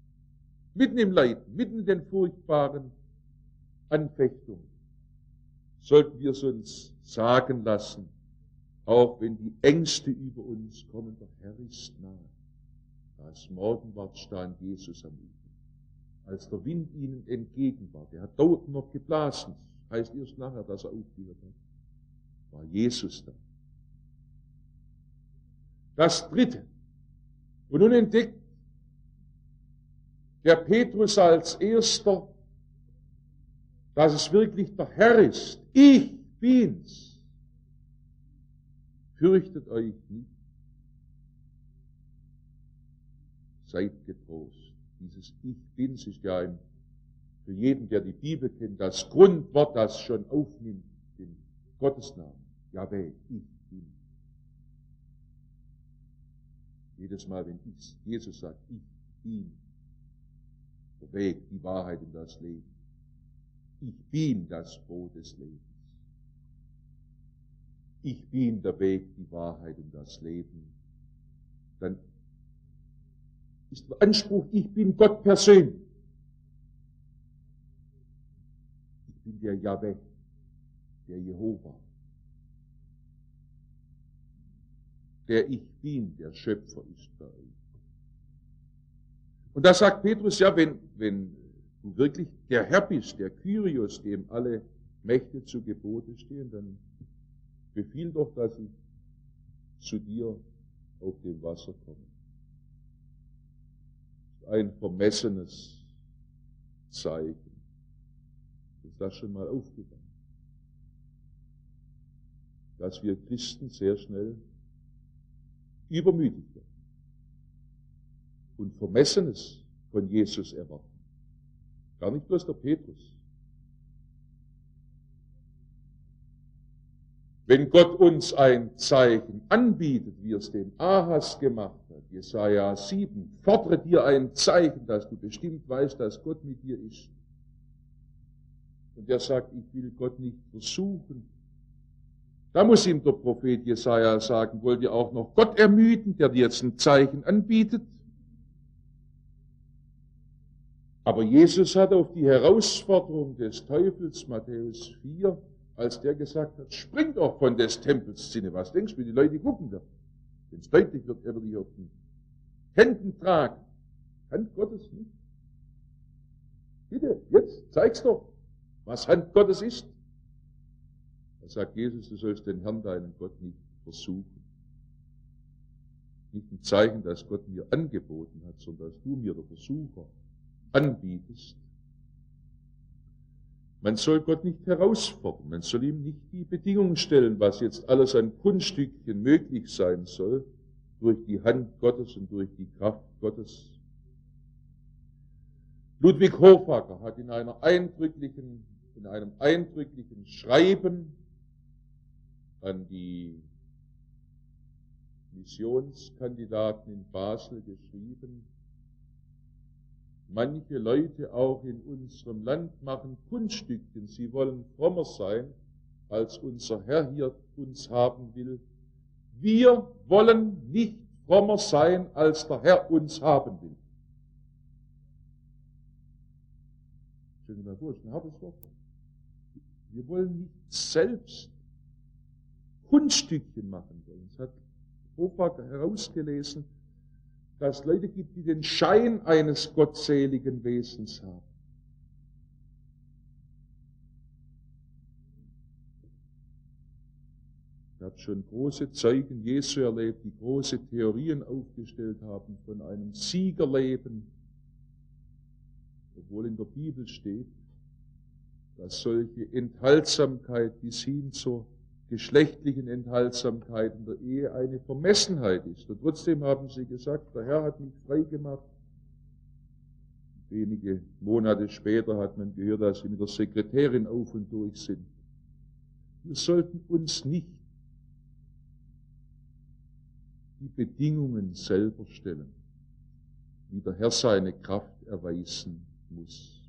mitten im Leiden, mitten in den furchtbaren Anfechtungen, sollten wir es uns sagen lassen, auch wenn die Ängste über uns kommen, der Herr ist nahe. Als Morgenwart stand Jesus am Ufer, als der Wind ihnen entgegen war. Der hat dort noch geblasen, heißt erst nachher, dass er aufgehört hat, war Jesus da. Das Dritte. Und nun entdeckt der Petrus als Erster, dass es wirklich der Herr ist. Ich bin's. Fürchtet euch nicht. Seid getrost. Dieses Ich bin's ist ja ein, für jeden, der die Bibel kennt, das Grundwort, das schon aufnimmt, den Gottesnamen. Jahwe, ich bin. Jedes Mal, wenn ich, Jesus sagt, ich bin, der Weg, die Wahrheit und das Leben. Ich bin das Brot des Lebens. Ich bin der Weg, die Wahrheit und das Leben. Dann ist der Anspruch, ich bin Gott persönlich. Ich bin der Jahwe, der Jehova. Der Ich bin, der Schöpfer ist bei euch. Und da sagt Petrus, ja, wenn, wenn du wirklich der Herr bist, der Kyrios, dem alle Mächte zu Gebote stehen, dann befiehl doch, dass ich zu dir auf dem Wasser komme. Ein vermessenes Zeichen. Ist das schon mal aufgefallen? Dass wir Christen sehr schnell übermütig werden und Vermessenes von Jesus erwarten. Gar nicht bloß der Petrus. Wenn Gott uns ein Zeichen anbietet, wie es dem Ahas gemacht hat, Jesaja sieben, fordere dir ein Zeichen, dass du bestimmt weißt, dass Gott mit dir ist. Und er sagt, ich will Gott nicht versuchen. Da muss ihm der Prophet Jesaja sagen, wollt ihr auch noch Gott ermüden, der dir jetzt ein Zeichen anbietet? Aber Jesus hat auf die Herausforderung des Teufels, Matthäus vier, als der gesagt hat, spring doch von des Tempels Zinne. Was denkst du, wie die Leute gucken da? Wenn es deutlich wird, er wird dich auf den Händen tragen. Hand Gottes nicht. Bitte, jetzt, zeig's doch, was Hand Gottes ist. Da sagt Jesus, du sollst den Herrn, deinen Gott, nicht versuchen. Nicht ein Zeichen, das Gott mir angeboten hat, sondern dass du mir, der Versucher, anbietest. Man soll Gott nicht herausfordern, man soll ihm nicht die Bedingungen stellen, was jetzt alles an Kunststückchen möglich sein soll, durch die Hand Gottes und durch die Kraft Gottes. Ludwig Hofacker hat in einer eindrücklichen, in einem eindrücklichen Schreiben an die Missionskandidaten in Basel geschrieben, manche Leute auch in unserem Land machen Kunststückchen. Sie wollen frommer sein, als unser Herr hier uns haben will. Wir wollen nicht frommer sein, als der Herr uns haben will. Stell dir mal vor, das ist ein hartes Wort. Wir wollen nicht selbst Kunststückchen machen wollen. Das hat Hofacker herausgelesen, dass es Leute gibt, die den Schein eines gottseligen Wesens haben. Ich habe schon große Zeugen Jesu erlebt, die große Theorien aufgestellt haben von einem Siegerleben, obwohl in der Bibel steht, dass solche Enthaltsamkeit bis hin zur geschlechtlichen Enthaltsamkeit in der Ehe eine Vermessenheit ist. Und trotzdem haben sie gesagt, der Herr hat mich frei gemacht. Wenige Monate später hat man gehört, dass sie mit der Sekretärin auf und durch sind. Wir sollten uns nicht die Bedingungen selber stellen, wie der Herr seine Kraft erweisen muss.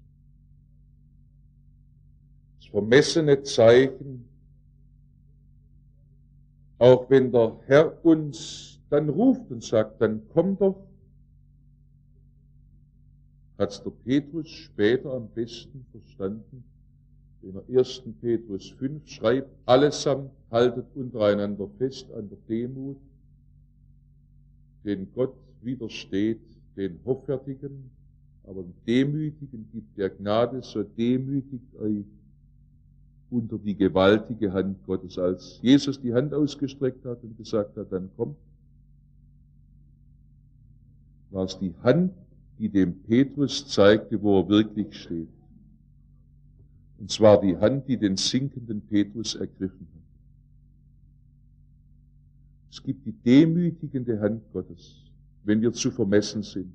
Das vermessene Zeichen, auch wenn der Herr uns dann ruft und sagt, dann komm doch, hat es der Petrus später am besten verstanden, in der ersten Petrus fünf schreibt, allesamt haltet untereinander fest an der Demut, den Gott widersteht, den Hoffärtigen, aber den Demütigen gibt der Gnade, so demütigt euch unter die gewaltige Hand Gottes. Als Jesus die Hand ausgestreckt hat und gesagt hat, dann kommt, war es die Hand, die dem Petrus zeigte, wo er wirklich steht. Und zwar die Hand, die den sinkenden Petrus ergriffen hat. Es gibt die demütigende Hand Gottes, wenn wir zu vermessen sind.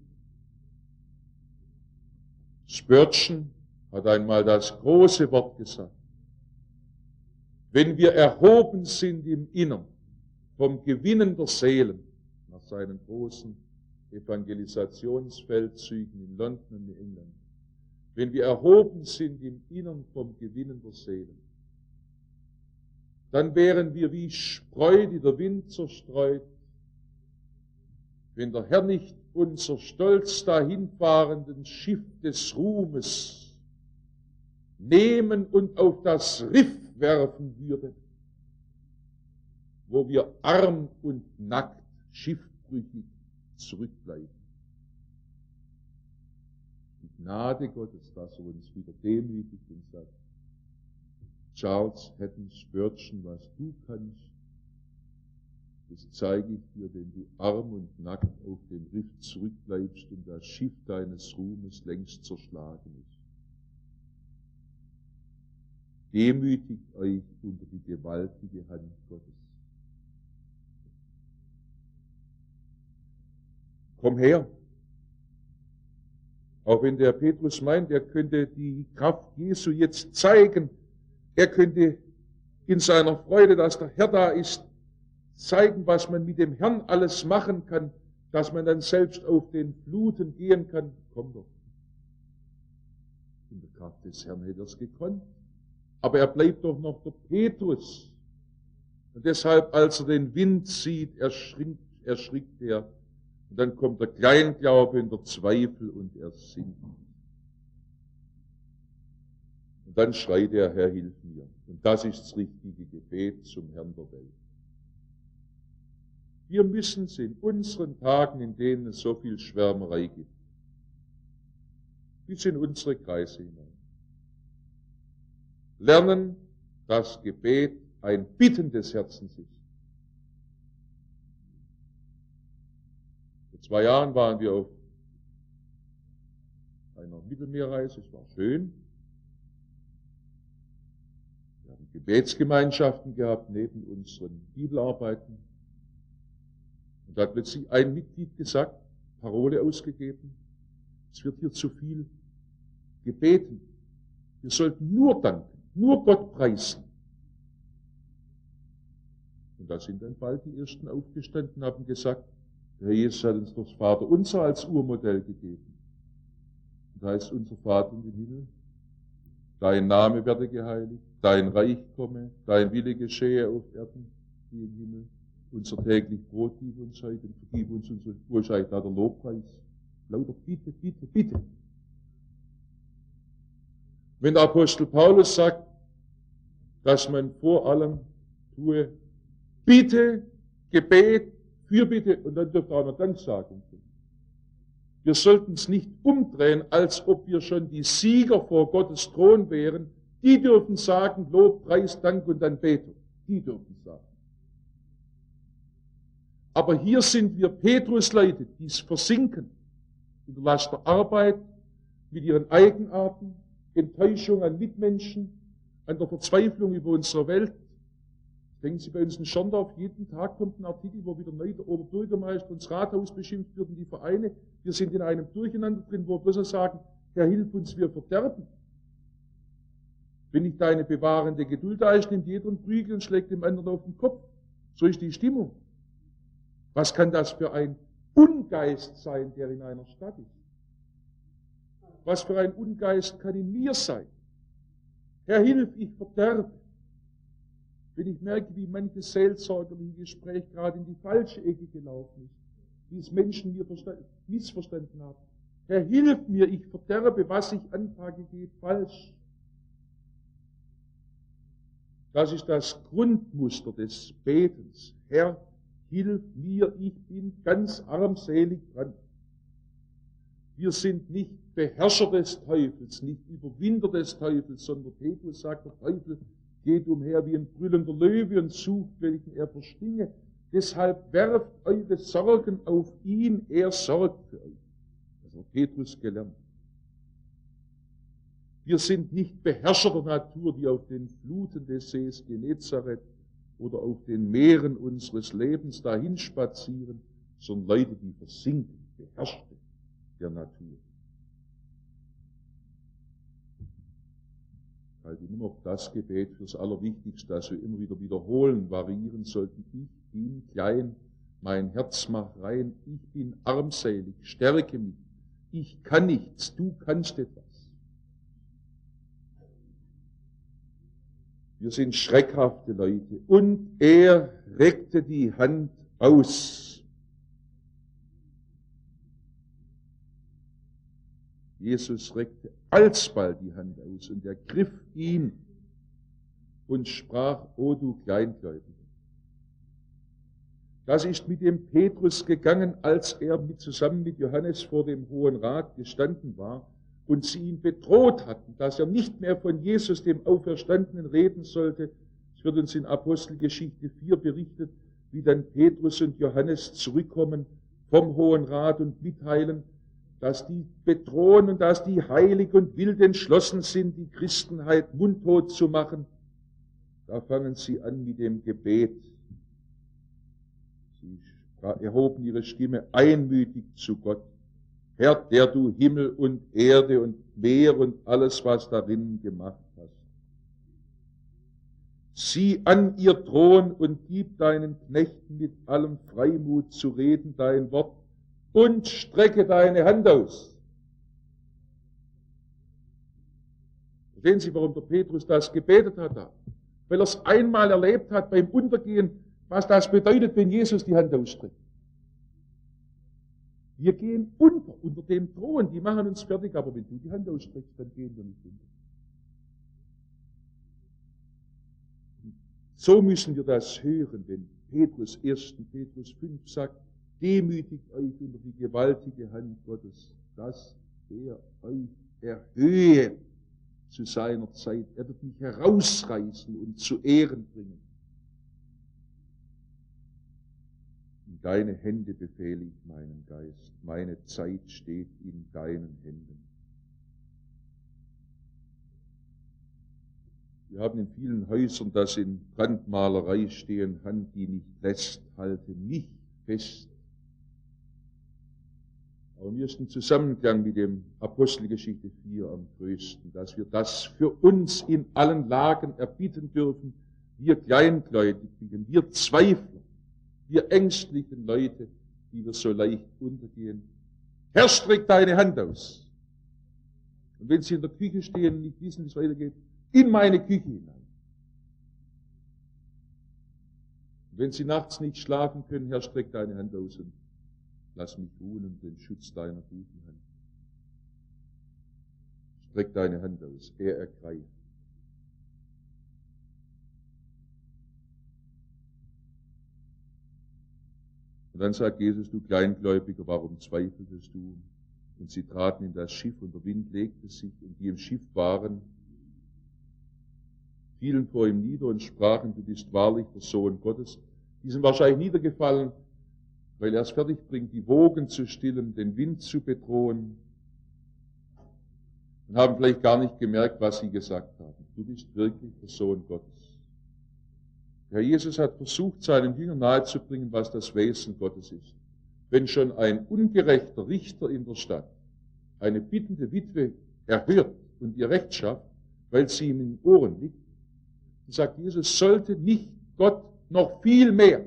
Spurgeon hat einmal das große Wort gesagt. Wenn wir erhoben sind im Innern vom Gewinnen der Seelen, nach seinen großen Evangelisationsfeldzügen in London und in England, wenn wir erhoben sind im Innern vom Gewinnen der Seelen, dann wären wir wie Spreu, die der Wind zerstreut, wenn der Herr nicht unser stolz dahinfahrenden Schiff des Ruhmes nehmen und auf das Riff werfen würde, wo wir arm und nackt, schiffbrüchig zurückbleiben. Die Gnade Gottes, dass er uns wieder demütigt und sagt, Charles Haddon Spurgeon, was du kannst, das zeige ich dir, wenn du arm und nackt auf dem Riff zurückbleibst und das Schiff deines Ruhmes längst zerschlagen ist. Demütigt euch unter die gewaltige Hand Gottes. Komm her. Auch wenn der Petrus meint, er könnte die Kraft Jesu jetzt zeigen, er könnte in seiner Freude, dass der Herr da ist, zeigen, was man mit dem Herrn alles machen kann, dass man dann selbst auf den Fluten gehen kann. Komm doch. In der Kraft des Herrn hätte er es gekonnt. Aber er bleibt doch noch der Petrus. Und deshalb, als er den Wind sieht, erschrickt, erschrickt er. Und dann kommt der Kleinglaube und der Zweifel und er sinkt. Und dann schreit er, Herr, hilf mir. Und das ist das richtige Gebet zum Herrn der Welt. Wir müssen es in unseren Tagen, in denen es so viel Schwärmerei gibt, bis in unsere Kreise hinein, lernen, dass Gebet ein Bitten des Herzens ist. Vor zwei Jahren waren wir auf einer Mittelmeerreise, es war schön. Wir haben Gebetsgemeinschaften gehabt neben unseren Bibelarbeiten. Und da hat plötzlich ein Mitglied gesagt, Parole ausgegeben, es wird hier zu viel gebeten. Wir sollten nur danken, nur Gott preisen. Und da sind dann bald die Ersten aufgestanden und haben gesagt, der Herr Jesus hat uns das Vaterunser als Urmodell gegeben. Und da heißt unser Vater in den Himmel, dein Name werde geheiligt, dein Reich komme, dein Wille geschehe auf Erden wie im Himmel. Unser täglich Brot gib uns heute und vergib uns unsere Schuld, da der Lobpreis. Lauter Bitte, Bitte, Bitte. Wenn der Apostel Paulus sagt, dass man vor allem tue Bitte, Gebet, Fürbitte und dann dürfte auch noch Danksagung tun. Wir sollten es nicht umdrehen, als ob wir schon die Sieger vor Gottes Thron wären. Die dürfen sagen, Lob, Preis, Dank und Anbetung. Die dürfen sagen. Aber hier sind wir Petrus-Leute, die versinken in der Last der Arbeit, mit ihren Eigenarten, Enttäuschung an Mitmenschen, an der Verzweiflung über unsere Welt. Denken Sie, bei uns in Schorndorf, jeden Tag kommt ein Artikel, wo wieder neu der Oberbürgermeister und das Rathaus beschimpft wird und die Vereine. Wir sind in einem Durcheinander drin, wo wir bloß sagen, Herr, hilf uns, wir verderben. Wenn nicht deine bewahrende Geduld da ist, nimmt jeder einen Prügel und schlägt dem anderen auf den Kopf. So ist die Stimmung. Was kann das für ein Ungeist sein, der in einer Stadt ist? Was für ein Ungeist kann in mir sein? Herr, hilf, ich verderbe. Wenn ich merke, wie manches seelsorgerliche Gespräch gerade in die falsche Ecke gelaufen ist, wie es Menschen mir missverstanden haben. Herr, hilf mir, ich verderbe, was ich anpacke, geht falsch. Das ist das Grundmuster des Betens. Herr, hilf mir, ich bin ganz armselig dran. Wir sind nicht Beherrscher des Teufels, nicht Überwinder des Teufels, sondern Petrus sagt, der Teufel geht umher wie ein brüllender Löwe und sucht, welchen er verschlinge. Deshalb werft eure Sorgen auf ihn, er sorgt für euch. Das hat Petrus gelernt. Wir sind nicht Beherrscher der Natur, die auf den Fluten des Sees Genezareth oder auf den Meeren unseres Lebens dahinspazieren, sondern Leute, die versinken, Beherrschte der Natur. Ich halte immer noch das Gebet fürs Allerwichtigste, das wir immer wieder wiederholen, variieren sollten. Ich bin klein, mein Herz macht rein, ich bin armselig, stärke mich, ich kann nichts, du kannst etwas. Wir sind schreckhafte Leute. Und er reckte die Hand aus. Jesus reckte alsbald die Hand aus und er griff ihn und sprach, o du Kleingläubiger. Das ist mit dem Petrus gegangen, als er mit, zusammen mit Johannes vor dem Hohen Rat gestanden war und sie ihn bedroht hatten, dass er nicht mehr von Jesus, dem Auferstandenen, reden sollte. Es wird uns in Apostelgeschichte vier berichtet, wie dann Petrus und Johannes zurückkommen vom Hohen Rat und mitteilen, dass die bedrohen und dass die heilig und wild entschlossen sind, die Christenheit mundtot zu machen. Da fangen sie an mit dem Gebet. Sie erhoben ihre Stimme einmütig zu Gott. Herr, der du Himmel und Erde und Meer und alles, was darin gemacht hast. Sieh an ihr Thron und gib deinen Knechten mit allem Freimut zu reden dein Wort und strecke deine Hand aus. Verstehen Sie, warum der Petrus das gebetet hat? Da? Weil er es einmal erlebt hat beim Untergehen, was das bedeutet, wenn Jesus die Hand ausstreckt. Wir gehen unter, unter dem Thron, die machen uns fertig, aber wenn du die Hand ausstreckst, dann gehen wir nicht unter. So müssen wir das hören, wenn Petrus, ersten Petrus fünf sagt, demütigt euch unter die gewaltige Hand Gottes, dass er euch erhöhe zu seiner Zeit. Er wird mich herausreißen und zu Ehren bringen. In deine Hände befehle ich meinen Geist. Meine Zeit steht in deinen Händen. Wir haben in vielen Häusern, das in Brandmalerei stehen, Hand, die nicht lässt, halte mich fest. Aber mir ist im Zusammenklang mit dem Apostelgeschichte vier am größten, dass wir das für uns in allen Lagen erbitten dürfen, wir Kleingläubigen, wir Zweifler, wir ängstlichen Leute, die wir so leicht untergehen. Herr, streck deine Hand aus. Und wenn Sie in der Küche stehen und nicht wissen, wie es weitergeht, in meine Küche hinein. Und wenn Sie nachts nicht schlafen können, Herr, streck deine Hand aus und lass mich ruhen unter den Schutz deiner guten Hand. Streck deine Hand aus, er ergreift. Und dann sagt Jesus, du Kleingläubiger, warum zweifeltest du? Und sie traten in das Schiff und der Wind legte sich und die im Schiff waren, fielen vor ihm nieder und sprachen, du bist wahrlich der Sohn Gottes. Die sind wahrscheinlich niedergefallen, weil er es fertig bringt, die Wogen zu stillen, den Wind zu bedrohen, und haben vielleicht gar nicht gemerkt, was sie gesagt haben. Du bist wirklich der Sohn Gottes. Herr Jesus hat versucht, seinen Jüngern nahezubringen, was das Wesen Gottes ist. Wenn schon ein ungerechter Richter in der Stadt eine bittende Witwe erhört und ihr Recht schafft, weil sie ihm in den Ohren liegt, dann sagt Jesus, sollte nicht Gott noch viel mehr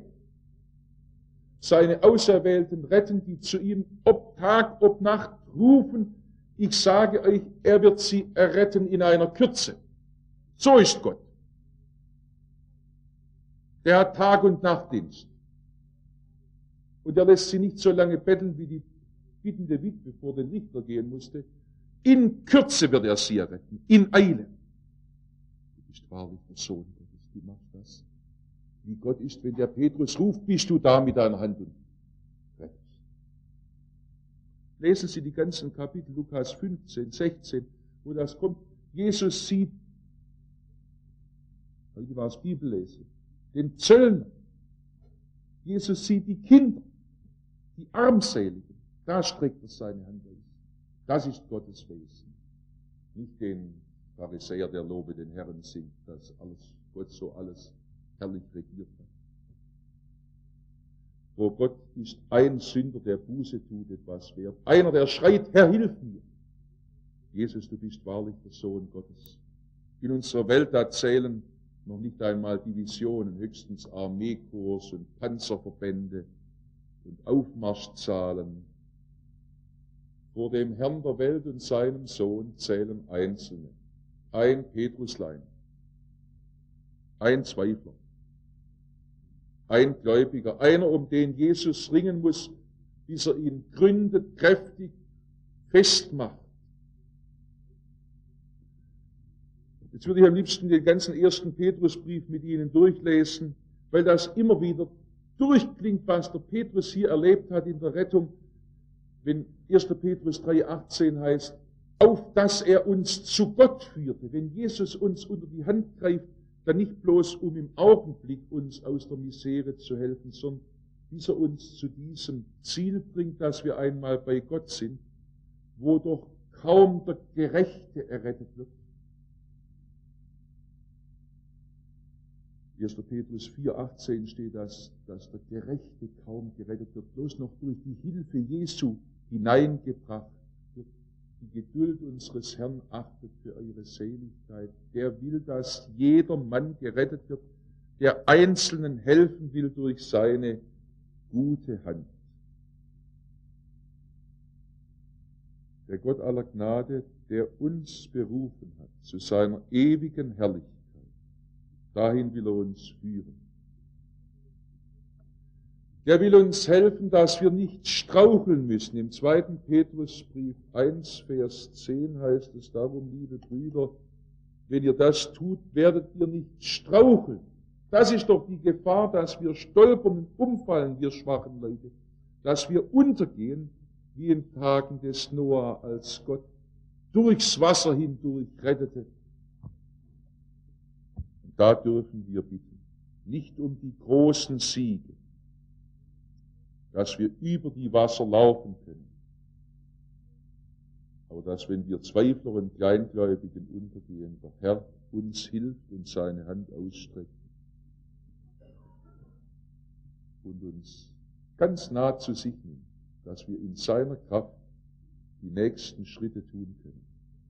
seine Auserwählten retten, die zu ihm ob Tag, ob Nacht rufen, ich sage euch, er wird sie erretten in einer Kürze. So ist Gott. Der hat Tag- und Nachtdienst. Und er lässt sie nicht so lange betteln, wie die bittende Witwe vor den Richter gehen musste. In Kürze wird er sie erretten, in Eile. Du bist wahrlich der Sohn Gottes, du machst das. Wie Gott ist, wenn der Petrus ruft, bist du da mit deiner Hand und rettest. Lesen Sie die ganzen Kapitel, Lukas fünfzehn, sechzehn, wo das kommt. Jesus sieht, heute war es Bibellese, den Zöllner. Jesus sieht die Kinder, die Armseligen. Da streckt er seine Hand aus. Das ist Gottes Wesen. Nicht den Pharisäer, der Lobe den Herrn singt, dass alles, Gott so alles herrlich regiert hat. Vor Gott ist ein Sünder, der Buße tut, etwas wert. Einer, der schreit, Herr, hilf mir. Jesus, du bist wahrlich der Sohn Gottes. In unserer Welt da zählen noch nicht einmal Divisionen, höchstens Armeekorps und Panzerverbände und Aufmarschzahlen. Vor dem Herrn der Welt und seinem Sohn zählen Einzelne. Ein Petruslein, ein Zweifler, ein Gläubiger, einer, um den Jesus ringen muss, bis er ihn gründet, kräftig, festmacht. Jetzt würde ich am liebsten den ganzen ersten Petrusbrief mit Ihnen durchlesen, weil das immer wieder durchklingt, was der Petrus hier erlebt hat in der Rettung, wenn erster Petrus drei achtzehn heißt, auf dass er uns zu Gott führte. Wenn Jesus uns unter die Hand greift, dann nicht bloß, um im Augenblick uns aus der Misere zu helfen, sondern bis er uns zu diesem Ziel bringt, dass wir einmal bei Gott sind, wo doch kaum der Gerechte errettet wird. erster Petrus vier achtzehn steht, dass, dass der Gerechte kaum gerettet wird, bloß noch durch die Hilfe Jesu hineingebracht wird. Die Geduld unseres Herrn achtet für eure Seligkeit. Der will, dass jeder Mann gerettet wird, der Einzelnen helfen will durch seine gute Hand. Der Gott aller Gnade, der uns berufen hat zu seiner ewigen Herrlichkeit, dahin will er uns führen. Der will uns helfen, dass wir nicht straucheln müssen. Im zweiten Petrusbrief eins, Vers zehn heißt es darum, liebe Brüder, wenn ihr das tut, werdet ihr nicht straucheln. Das ist doch die Gefahr, dass wir stolpern und umfallen, wir schwachen Leute. Dass wir untergehen, wie in Tagen des Noah, als Gott durchs Wasser hindurch rettete. Und da dürfen wir bitten, nicht um die großen Siege, dass wir über die Wasser laufen können, aber dass, wenn wir Zweifler und Kleingläubigen untergehen, der Herr uns hilft und seine Hand ausstreckt und uns ganz nah zu sich nimmt, dass wir in seiner Kraft die nächsten Schritte tun können.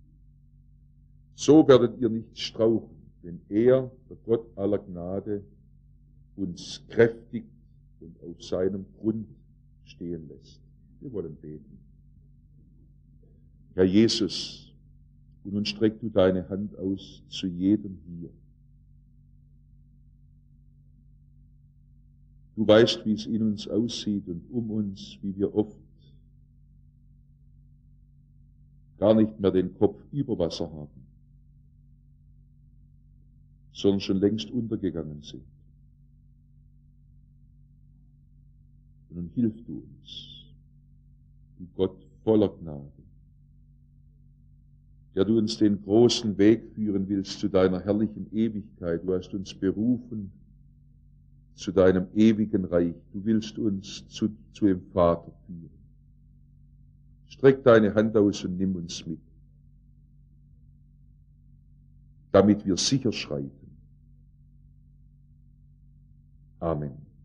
So werdet ihr nicht straucheln, wenn er, der Gott aller Gnade, uns kräftigt und auf seinem Grund stehen lässt. Wir wollen beten. Herr Jesus, und nun streck du deine Hand aus zu jedem hier. Du weißt, wie es in uns aussieht und um uns, wie wir oft gar nicht mehr den Kopf über Wasser haben, sondern schon längst untergegangen sind. Und nun hilf du uns, du Gott voller Gnade, der du uns den großen Weg führen willst zu deiner herrlichen Ewigkeit. Du hast uns berufen zu deinem ewigen Reich. Du willst uns zu, zu dem Vater führen. Streck deine Hand aus und nimm uns mit, damit wir sicher schreiten. Amen.